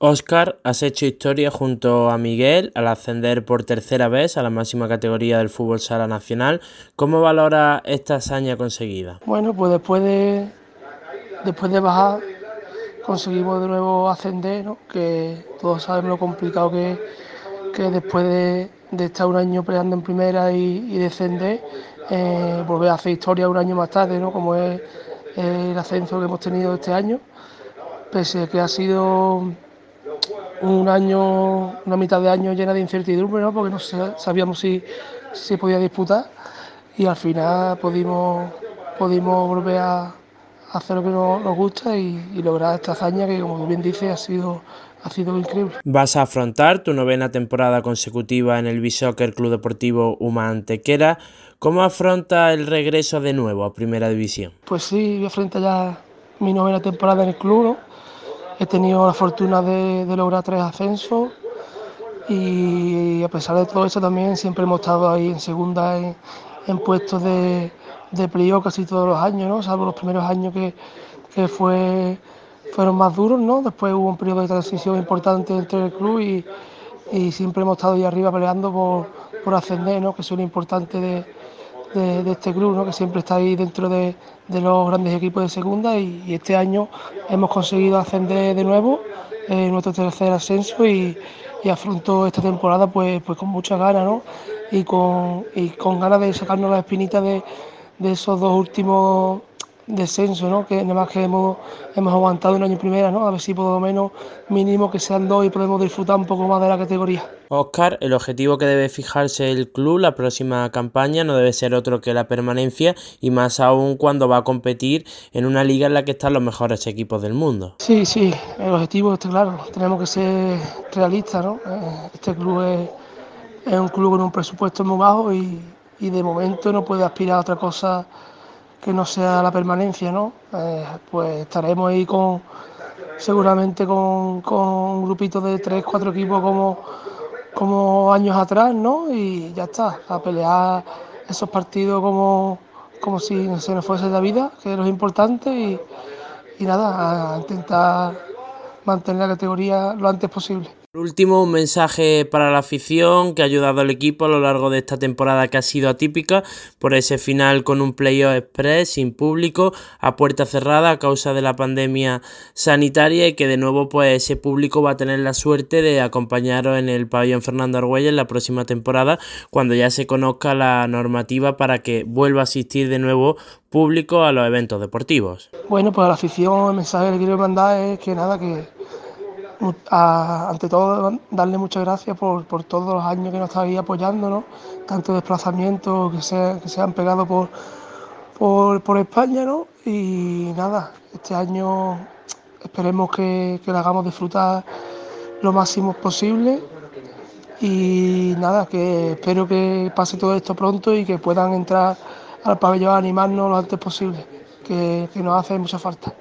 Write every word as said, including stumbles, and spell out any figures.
Óscar, has hecho historia junto a Miguel al ascender por tercera vez a la máxima categoría del fútbol sala nacional. ¿Cómo valora esta hazaña conseguida? Bueno, pues después de, después de bajar conseguimos de nuevo ascender, ¿no? Que todos sabemos lo complicado que, que después de, de estar un año peleando en primera y, y descender, eh, volver a hacer historia un año más tarde, ¿no? Como es eh, el ascenso que hemos tenido este año, pese a que ha sido un año, una mitad de año llena de incertidumbre, ¿no? Porque no sabíamos si, si se podía disputar y al final pudimos, pudimos volver a hacer lo que nos, nos gusta y, y lograr esta hazaña que, como bien dices, ha sido, ha sido increíble. Vas a afrontar tu novena temporada consecutiva en el Bishoker Club Deportivo Uma Antequera. ¿Cómo afronta el regreso de nuevo a Primera División? Pues sí, voy a enfrentar ya mi novena temporada en el club, ¿no? He tenido la fortuna de, de lograr tres ascensos y a pesar de todo eso también siempre hemos estado ahí en segunda en, en puestos de, de playoff casi todos los años, ¿no? Salvo los primeros años que, que fue, fueron más duros, ¿no? Después hubo un periodo de transición importante dentro del club y, y siempre hemos estado ahí arriba peleando por, por ascender, ¿no? Que es lo importante de, de, de este club, ¿no? Que siempre está ahí dentro de, de los grandes equipos de segunda y, y este año hemos conseguido ascender de nuevo, eh, nuestro tercer ascenso y, y afronto esta temporada pues, pues con muchas ganas, ¿no? Y con, y con ganas de sacarnos las espinitas de, de esos dos últimos descensos, ¿no? Que nada más que hemos, hemos aguantado un año en primera, ¿no? A ver si por lo menos mínimo que sean dos y podemos disfrutar un poco más de la categoría. Óscar, el objetivo que debe fijarse el club la próxima campaña no debe ser otro que la permanencia y más aún cuando va a competir en una liga en la que están los mejores equipos del mundo. Sí, sí, el objetivo está claro, tenemos que ser realistas, ¿no? Este club es, es un club con un presupuesto muy bajo y, y de momento no puede aspirar a otra cosa que no sea la permanencia, ¿no? Eh, pues estaremos ahí con seguramente con, con un grupito de tres, cuatro equipos como, como años atrás, ¿no? Y ya está, a pelear esos partidos como, como si se nos fuese la vida, que es lo importante, y, y nada, a intentar mantener la categoría lo antes posible. Por último, un mensaje para la afición que ha ayudado al equipo a lo largo de esta temporada que ha sido atípica por ese final con un playoff express sin público a puerta cerrada a causa de la pandemia sanitaria y que de nuevo pues ese público va a tener la suerte de acompañaros en el pabellón Fernando Argüelles en la próxima temporada cuando ya se conozca la normativa para que vuelva a asistir de nuevo público a los eventos deportivos. Bueno, pues a la afición el mensaje que le quiero mandar es que nada, que A, ante todo, darle muchas gracias por, por todos los años que nos está ahí apoyando, ¿no? Tanto desplazamientos que se, que se han pegado por, por, por España, ¿no? Y nada, este año esperemos que, que le hagamos disfrutar lo máximo posible y nada, que espero que pase todo esto pronto y que puedan entrar al pabellón a animarnos lo antes posible, que, que nos hace mucha falta.